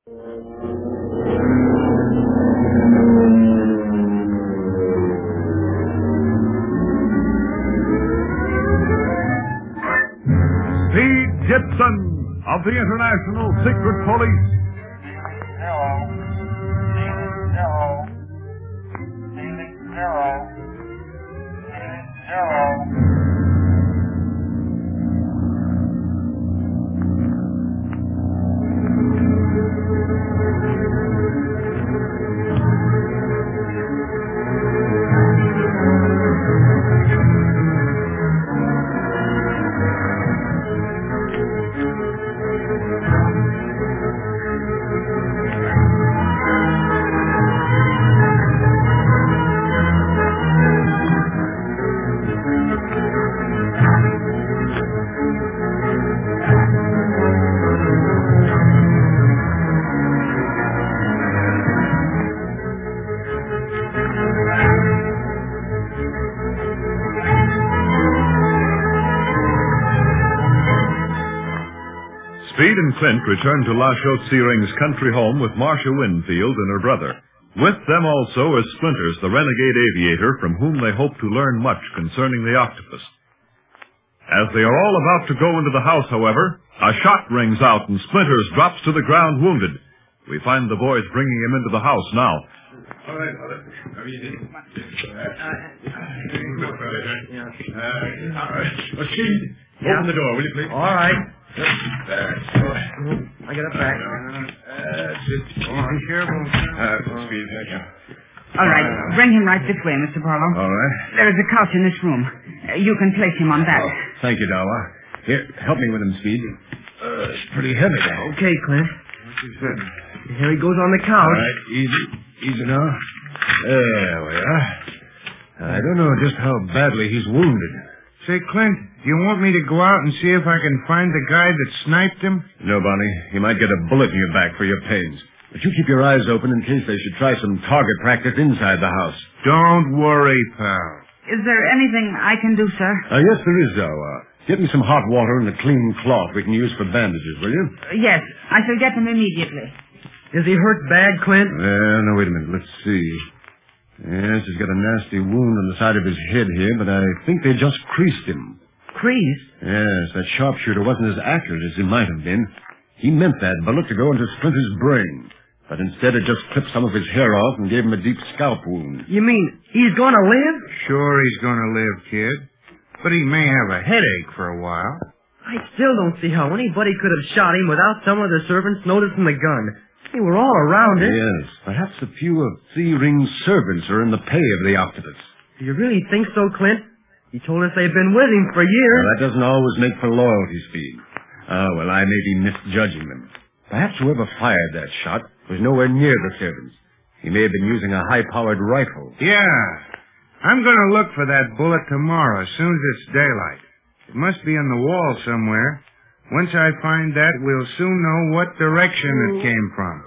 Speed Gibson of the International Secret Police. Speed and Clint returned to La Chaux-Sering's country home with Marcia Winfield and her brother. With them also is Splinters, the renegade aviator, from whom they hope to learn much concerning the octopus. As they are all about to go into the house, however, a shot rings out and Splinters drops to the ground wounded. We find the boys bringing him into the house now. All right, brother. How are you doing? Speed, open the door, will you, please? All right. I get it back. Be careful. Speed, thank you. All right. Bring him right this way, Mr. Barlow. All right. There is a couch in this room. You can place him on that. Thank you, Dawa. Here, help me with him, Speed. It's pretty heavy, though. Okay, Clint. Here he goes on the couch. All right, easy now. There we are. I don't know just how badly he's wounded. Say, Clint, do you want me to go out and see if I can find the guy that sniped him? No, Bonnie. You might get a bullet in your back for your pains. But you keep your eyes open in case they should try some target practice inside the house. Don't worry, pal. Is there anything I can do, sir? Yes, there is, Dawa. Get me some hot water and a clean cloth we can use for bandages, will you? Yes, I shall get them immediately. Is he hurt bad, Clint? No, wait a minute. Let's see. Yes, he's got a nasty wound on the side of his head here, but I think they just creased him. Creased? Yes, that sharpshooter wasn't as accurate as he might have been. He meant that bullet to go into Splinter's brain, but instead it just clipped some of his hair off and gave him a deep scalp wound. You mean he's going to live? Sure he's going to live, kid. But he may have a headache for a while. I still don't see how anybody could have shot him without some of the servants noticing the gun. They were all around it. Yes, perhaps a few of Searing's servants are in the pay of the octopus. Do you really think so, Clint? He told us they've been with him for years. Well, that doesn't always make for loyalty, Speed. Well, I may be misjudging them. Perhaps whoever fired that shot was nowhere near the servants. He may have been using a high-powered rifle. Yeah. I'm going to look for that bullet tomorrow as soon as it's daylight. It must be on the wall somewhere. Once I find that, we'll soon know what direction it came from.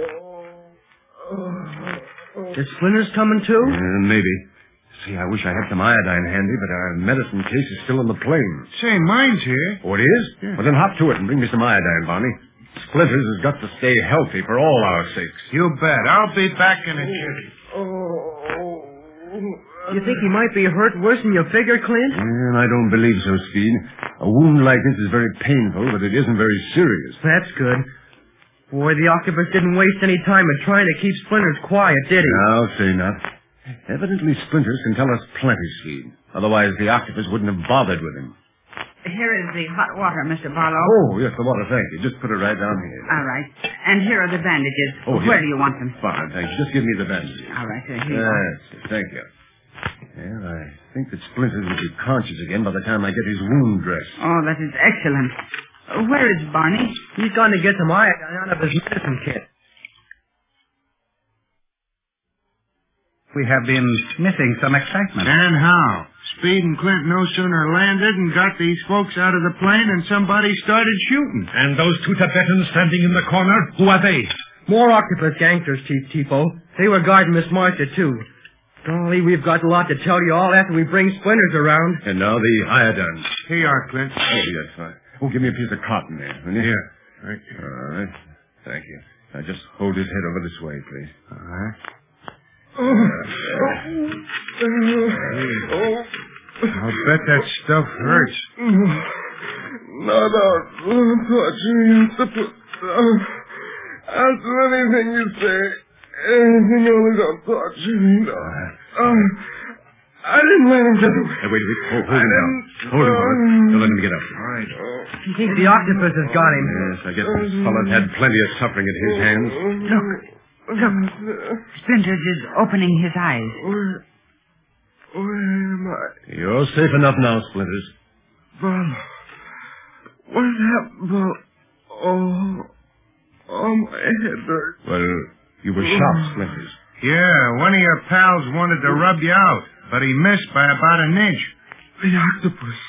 Is Splinters coming too? Maybe. See, I wish I had some iodine handy, but our medicine case is still in the plane. Say, mine's here. Oh, it is? Yeah. Well, then hop to it and bring me some iodine, Bonnie. Splinters has got to stay healthy for all our sakes. You bet. I'll be back in a jiffy. You think he might be hurt worse than you figure, Clint? I don't believe so, Speed. A wound like this is very painful, but it isn't very serious. That's good. Boy, the octopus didn't waste any time in trying to keep Splinters quiet, did he? I'll say not. Evidently, Splinters can tell us plenty, Speed. Otherwise, the octopus wouldn't have bothered with him. Here is the hot water, Mr. Barlow. Oh, yes, the water, thank you. Just put it right down here. All right. And here are the bandages. Oh, Where yes. do you want them? Fine, thanks. Just give me the bandages. All right, here you go. Yes, thank you. Well, I think that Splinters will be conscious again by the time I get his wound dressed. Oh, that is excellent. Where is Barney? He's gone to get some iodine out of his medicine kit. We have been missing some excitement. And how? Speed and Clint no sooner landed and got these folks out of the plane and somebody started shooting. And those two Tibetans standing in the corner, who are they? More octopus gangsters, Chief Tipo. They were guarding Miss Marcia, too. Golly, we've got a lot to tell you all after we bring Splinters around. And now the iodine. Here you are, Clint. Oh, yes, fine. Oh, give me a piece of cotton there, will you? Here. Right. All right. Thank you. Now just hold his head over this way, please. All right. I'll bet that stuff hurts. Don't touch me. I'll do anything you say. Anything only don't touch me. I didn't let him do it. Hey, wait. Hold him down. Hold him, Bart. Don't let him get up. All right. He thinks the octopus has got him. Yes, I guess this fellow's had plenty of suffering at his hands. Look. Splinters is opening his eyes. Where am I? You're safe enough now, Splinters. Well, what happened? My head hurts. Well, you were shot, Splinters. Yeah, one of your pals wanted to rub you out, but he missed by about an inch. The octopus.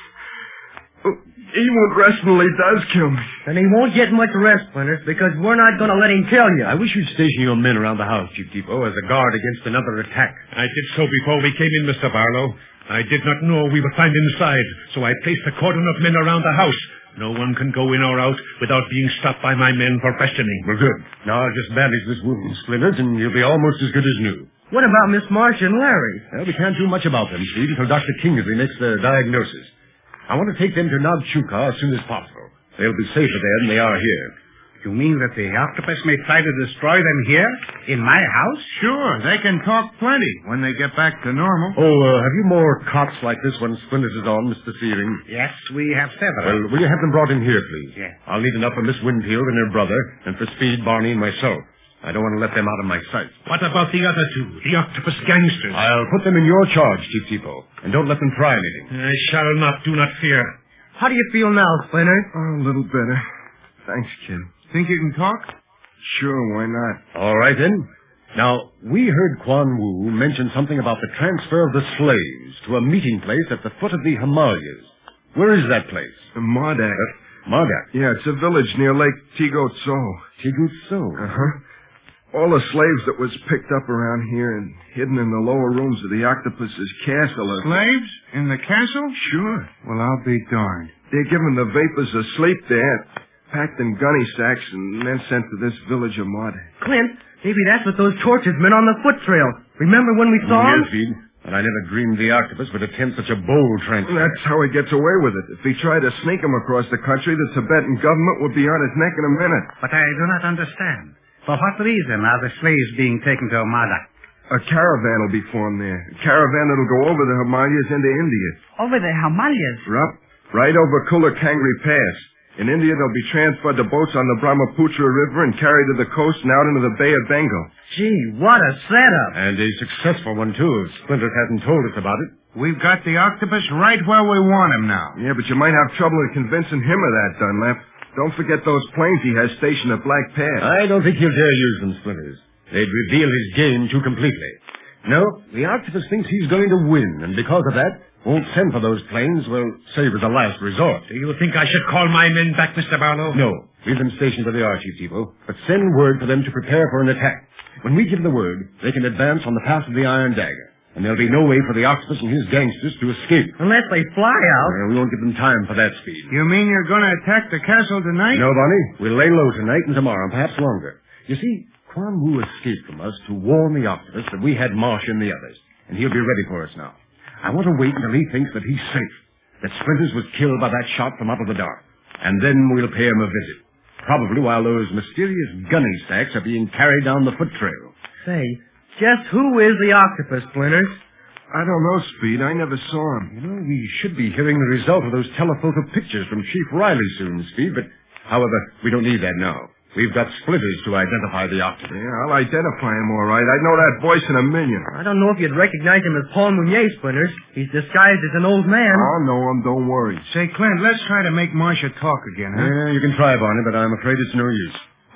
He won't rest until he does kill me. And he won't get much rest, Splinters, because we're not going to let him kill you. I wish you'd station your men around the house, Chief Depot, as a guard against another attack. I did so before we came in, Mr. Barlow. I did not know we would find inside, so I placed a cordon of men around the house. No one can go in or out without being stopped by my men for questioning. Well, good. Now I'll just bandage this wound, Splinters, and you'll be almost as good as new. What about Miss Marsh and Larry? Well, we can't do much about them, Steve, until Dr. Kingsley makes the diagnosis. I want to take them to Nabchuka as soon as possible. They'll be safer there than they are here. You mean that the octopus may try to destroy them here, in my house? Sure, they can talk plenty when they get back to normal. Oh, have you more cots like this one Splinters is on, Mr. Searing? Yes, we have several. Well, will you have them brought in here, please? Yes. I'll need enough for Miss Winfield and her brother, and for Speed, Barney, and myself. I don't want to let them out of my sight. What about the other two, the octopus gangsters? I'll put them in your charge, Chief Depot, and don't let them try anything. I shall not, do not fear. How do you feel now, Splinters? A little better. Thanks, kid. Think you can talk? Sure, why not? All right, then. Now, we heard Quan Wu mention something about the transfer of the slaves to a meeting place at the foot of the Himalayas. Where is that place? Mardak. Mardak. Yeah, it's a village near Lake Tigutso. Tigutso. Uh-huh. All the slaves that was picked up around here and hidden in the lower rooms of the octopus's castle are... Slaves? In the castle? Sure. Well, I'll be darned. They're given the vapors of sleep there, packed in gunny sacks, and then sent to this village of Mardak. Clint, maybe that's what those torches meant on the foot trail. Remember when we saw him? Yes, Speed. But I never dreamed the octopus would attempt such a bold transfer. That's how he gets away with it. If he tried to sneak him across the country, the Tibetan government would be on his neck in a minute. But I do not understand. For what reason are the slaves being taken to Mardak? A caravan will be formed there. A caravan that'll go over the Himalayas into India. Over the Himalayas. Right over Kulakangri Pass. In India, they'll be transferred to boats on the Brahmaputra River and carried to the coast and out into the Bay of Bengal. Gee, what a setup. And a successful one, too, if Splinters hasn't told us about it. We've got the octopus right where we want him now. Yeah, but you might have trouble in convincing him of that, Dunlap. Don't forget those planes he has stationed at Black Pass. I don't think he'll dare use them, Splinters. They'd reveal his game too completely. No, the octopus thinks he's going to win, and because of that, won't send for those planes, well, save as a last resort. Do you think I should call my men back, Mr. Barlow? No. Leave them stationed where they are, Chief Depot, but send word for them to prepare for an attack. When we give the word, they can advance on the path of the Iron Dagger, and there'll be no way for the octopus and his gangsters to escape. Unless they fly out. We won't give them time for that, Speed. You mean you're going to attack the castle tonight? No, Bonnie. We'll lay low tonight and tomorrow, perhaps longer. You see, Quan Wu escaped from us to warn the octopus that we had Marsh and the others, and he'll be ready for us now. I want to wait until he thinks that he's safe, that Splinters was killed by that shot from out of the dark, and then we'll pay him a visit. Probably while those mysterious gunny sacks are being carried down the foot trail. Say, just who is the octopus, Splinters? I don't know, Speed. I never saw him. You know, we should be hearing the result of those telephoto pictures from Chief Riley soon, Speed, but, however, we don't need that now. We've got Splinters to identify the octopus. Yeah, I'll identify him all right. I'd know that voice in a million. I don't know if you'd recognize him as Paul Meunier, Splinters. He's disguised as an old man. I'll know him, don't worry. Say, Clint, let's try to make Marcia talk again, huh? Yeah, you can try, Barney, but I'm afraid it's no use.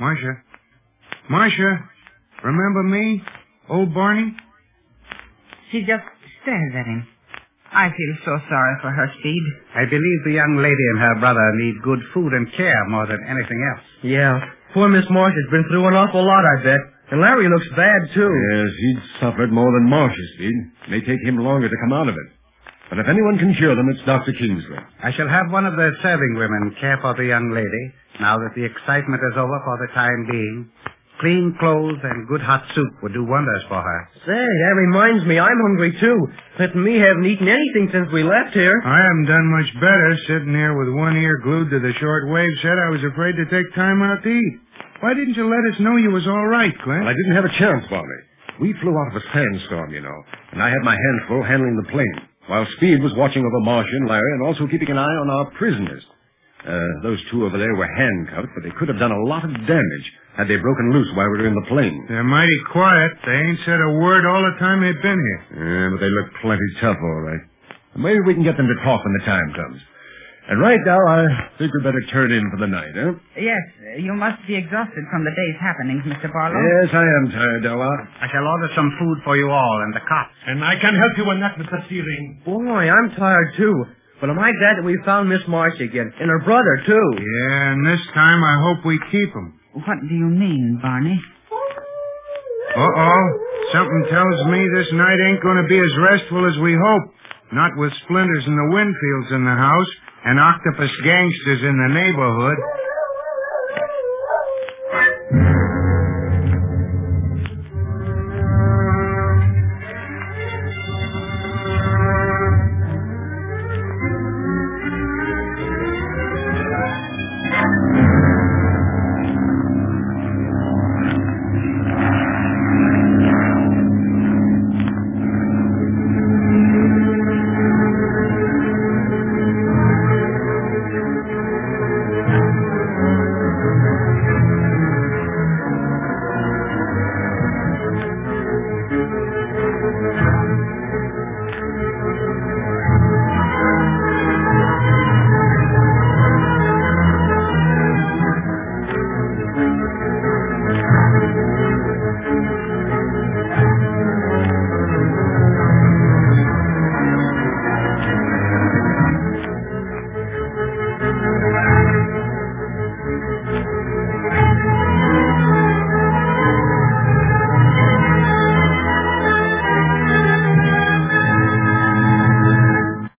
Marcia, remember me? Old Barney? She just stares at him. I feel so sorry for her, Speed. I believe the young lady and her brother need good food and care more than anything else. Yeah. Poor Miss Marsh has been through an awful lot, I bet. And Larry looks bad, too. Yes, he's suffered more than Marsh has, Speed. It may take him longer to come out of it. But if anyone can cure them, it's Dr. Kingsley. I shall have one of the serving women care for the young lady, now that the excitement is over for the time being. Clean clothes and good hot soup would do wonders for her. Say, that reminds me, I'm hungry too. Clint and me haven't eaten anything since we left here. I haven't done much better, sitting here with one ear glued to the shortwave set. I was afraid to take time out to eat. Why didn't you let us know you was all right, Clint? Well, I didn't have a chance, Barney. We flew out of a sandstorm, you know, and I had my hands full handling the plane, while Speed was watching over Marcia and Larry and also keeping an eye on our prisoners. Those two over there were handcuffed, but they could have done a lot of damage had they broken loose while we were in the plane. They're mighty quiet. They ain't said a word all the time they've been here. Yeah, but they look plenty tough, all right. Maybe we can get them to talk when the time comes. And right now, I think we'd better turn in for the night, huh? Yes, you must be exhausted from the day's happenings, Mr. Barlow. Yes, I am tired, Della. I shall order some food for you all and the cops. And I can help you in that, Mr. Searing. Boy, I'm tired too. But am I glad that we found Miss Marcia again, and her brother too. Yeah, and this time I hope we keep them. What do you mean, Barney? Uh-oh. Something tells me this night ain't going to be as restful as we hope. Not with Splinters and the Winfields in the house and octopus gangsters in the neighborhood.